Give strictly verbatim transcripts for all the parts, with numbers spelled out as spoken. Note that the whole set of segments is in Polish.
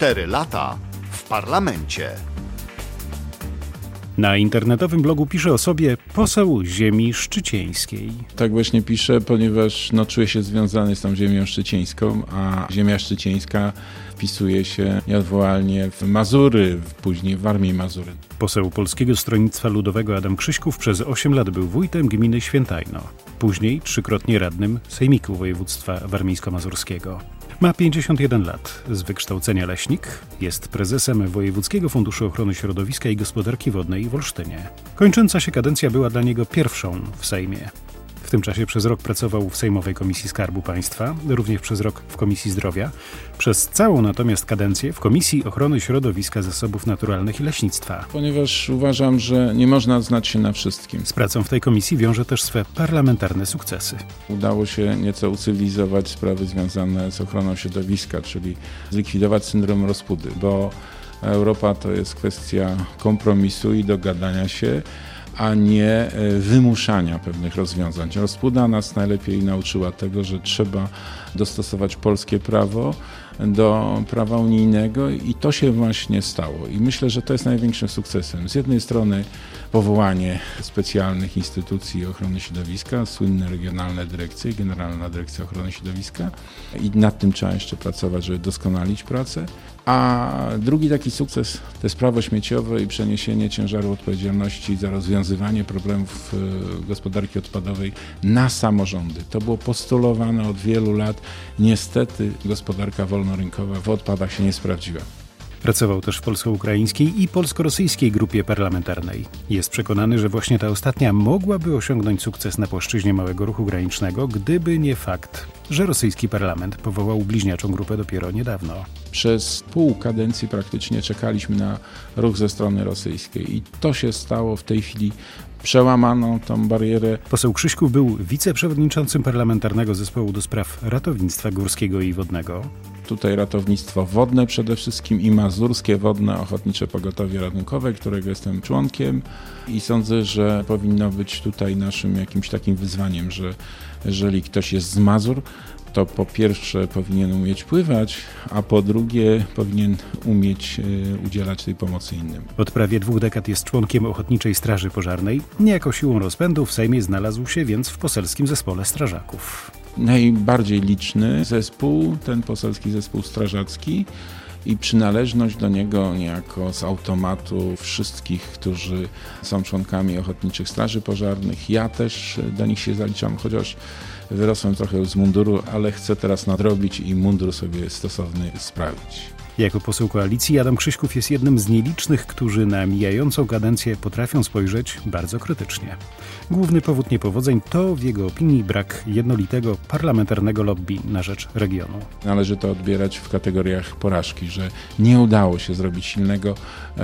Cztery lata w parlamencie. Na internetowym blogu pisze o sobie poseł ziemi szczycieńskiej. Tak właśnie piszę, ponieważ no, czuję się związany z tą ziemią szczycieńską, a ziemia szczycieńska wpisuje się nieodwołalnie w Mazury, później w Warmii Mazury. Poseł Polskiego Stronnictwa Ludowego Adam Krzyśków przez osiem lat był wójtem gminy Świętajno. Później trzykrotnie radnym Sejmiku Województwa Warmińsko-Mazurskiego. Ma pięćdziesiąt jeden lat, z wykształcenia leśnik, jest prezesem Wojewódzkiego Funduszu Ochrony Środowiska i Gospodarki Wodnej w Olsztynie. Kończąca się kadencja była dla niego pierwszą w Sejmie. W tym czasie przez rok pracował w Sejmowej Komisji Skarbu Państwa, również przez rok w Komisji Zdrowia, przez całą natomiast kadencję w Komisji Ochrony Środowiska, Zasobów Naturalnych i Leśnictwa. Ponieważ uważam, że nie można znać się na wszystkim. Z pracą w tej komisji wiąże też swe parlamentarne sukcesy. Udało się nieco ucywilizować sprawy związane z ochroną środowiska, czyli zlikwidować syndrom rozpudy, bo Europa to jest kwestia kompromisu i dogadania się, a nie wymuszania pewnych rozwiązań. Rozpuda nas najlepiej nauczyła tego, że trzeba dostosować polskie prawo do prawa unijnego i to się właśnie stało. I myślę, że to jest największym sukcesem. Z jednej strony powołanie specjalnych instytucji ochrony środowiska, słynne regionalne dyrekcje, Generalna Dyrekcja Ochrony Środowiska i nad tym trzeba jeszcze pracować, żeby doskonalić pracę. A drugi taki sukces to jest prawo śmieciowe i przeniesienie ciężaru odpowiedzialności za rozwiązywanie problemów gospodarki odpadowej na samorządy. To było postulowane od wielu lat. Niestety gospodarka wolnorynkowa w odpadach się nie sprawdziła. Pracował też w polsko-ukraińskiej i polsko-rosyjskiej grupie parlamentarnej. Jest przekonany, że właśnie ta ostatnia mogłaby osiągnąć sukces na płaszczyźnie małego ruchu granicznego, gdyby nie fakt, że rosyjski parlament powołał bliźniaczą grupę dopiero niedawno. Przez pół kadencji praktycznie czekaliśmy na ruch ze strony rosyjskiej i to się stało w tej chwili. Przełamano tą barierę. Poseł Krzyśków był wiceprzewodniczącym Parlamentarnego Zespołu do Spraw Ratownictwa Górskiego i Wodnego. Tutaj ratownictwo wodne przede wszystkim i Mazurskie Wodne Ochotnicze Pogotowie Ratunkowe, którego jestem członkiem i sądzę, że powinno być tutaj naszym jakimś takim wyzwaniem, że jeżeli ktoś jest z Mazur, to po pierwsze powinien umieć pływać, a po drugie powinien umieć udzielać tej pomocy innym. Od prawie dwóch dekad jest członkiem Ochotniczej Straży Pożarnej. Niejako siłą rozpędu w Sejmie znalazł się więc w poselskim zespole strażaków. Najbardziej liczny zespół, ten poselski zespół strażacki i przynależność do niego niejako z automatu wszystkich, którzy są członkami Ochotniczych Straży Pożarnych. Ja też do nich się zaliczam, chociaż wyrosłem trochę z munduru, ale chcę teraz nadrobić i mundur sobie stosowny sprawić. Jako poseł koalicji Adam Krzyśków jest jednym z nielicznych, którzy na mijającą kadencję potrafią spojrzeć bardzo krytycznie. Główny powód niepowodzeń to w jego opinii brak jednolitego parlamentarnego lobby na rzecz regionu. Należy to odbierać w kategoriach porażki, że nie udało się zrobić silnego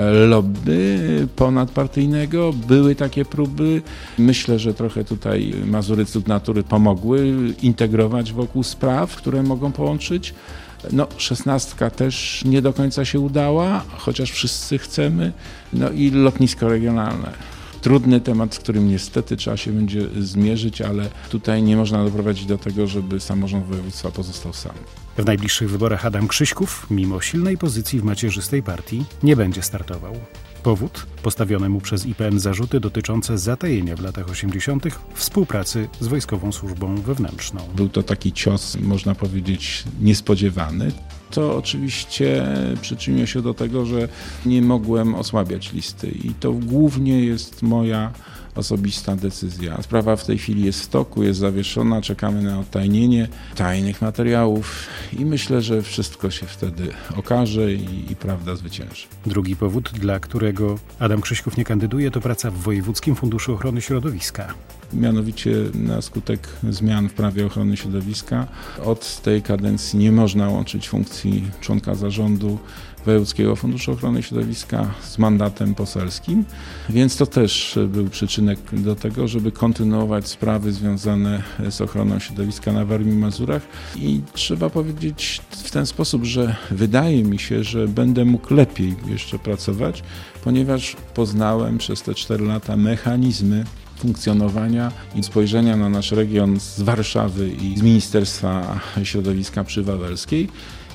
lobby ponadpartyjnego. Były takie próby. Myślę, że trochę tutaj Mazury Cud Natury pomogły integrować wokół spraw, które mogą połączyć. No, szesnastka też nie do końca się udała, chociaż wszyscy chcemy. No i lotnisko regionalne. Trudny temat, z którym niestety trzeba się będzie zmierzyć, ale tutaj nie można doprowadzić do tego, żeby samorząd województwa pozostał sam. W najbliższych wyborach Adam Krzyśków, mimo silnej pozycji w macierzystej partii, nie będzie startował. Powód? Postawione mu przez I P N zarzuty dotyczące zatajenia w latach osiemdziesiątych współpracy z Wojskową Służbą Wewnętrzną. Był to taki cios, można powiedzieć, niespodziewany. To oczywiście przyczyniło się do tego, że nie mogłem osłabiać listy i to głównie jest moja osobista decyzja. Sprawa w tej chwili jest w toku, jest zawieszona, czekamy na odtajnienie tajnych materiałów i myślę, że wszystko się wtedy okaże i, i prawda zwycięży. Drugi powód, dla którego Adam Krzyśków nie kandyduje, to praca w Wojewódzkim Funduszu Ochrony Środowiska. Mianowicie na skutek zmian w prawie ochrony środowiska od tej kadencji nie można łączyć funkcji członka zarządu Wojewódzkiego Funduszu Ochrony Środowiska z mandatem poselskim, więc to też był przyczynek do tego, żeby kontynuować sprawy związane z ochroną środowiska na Warmii i Mazurach i trzeba powiedzieć w ten sposób, że wydaje mi się, że będę mógł lepiej jeszcze pracować, ponieważ poznałem przez te cztery lata mechanizmy funkcjonowania i spojrzenia na nasz region z Warszawy i z Ministerstwa Środowiska przy Wawelskiej.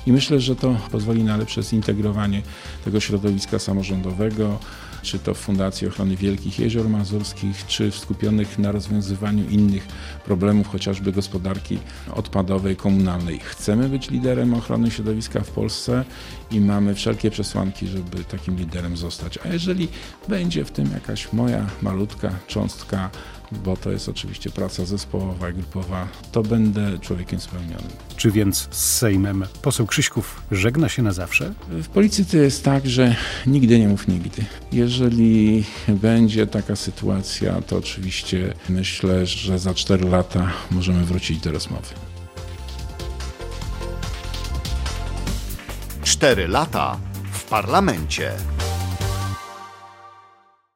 I myślę, że to pozwoli na lepsze zintegrowanie tego środowiska samorządowego, czy to w Fundacji Ochrony Wielkich Jezior Mazurskich, czy skupionych na rozwiązywaniu innych problemów, chociażby gospodarki odpadowej, komunalnej. Chcemy być liderem ochrony środowiska w Polsce i mamy wszelkie przesłanki, żeby takim liderem zostać. A jeżeli będzie w tym jakaś moja malutka cząstka, bo to jest oczywiście praca zespołowa, grupowa, to będę człowiekiem spełnionym. Czy więc z Sejmem poseł Krzyśków żegna się na zawsze? W polityce jest tak, że nigdy nie mów nigdy. Jeżeli będzie taka sytuacja, to oczywiście myślę, że za cztery lata możemy wrócić do rozmowy. Cztery lata w parlamencie.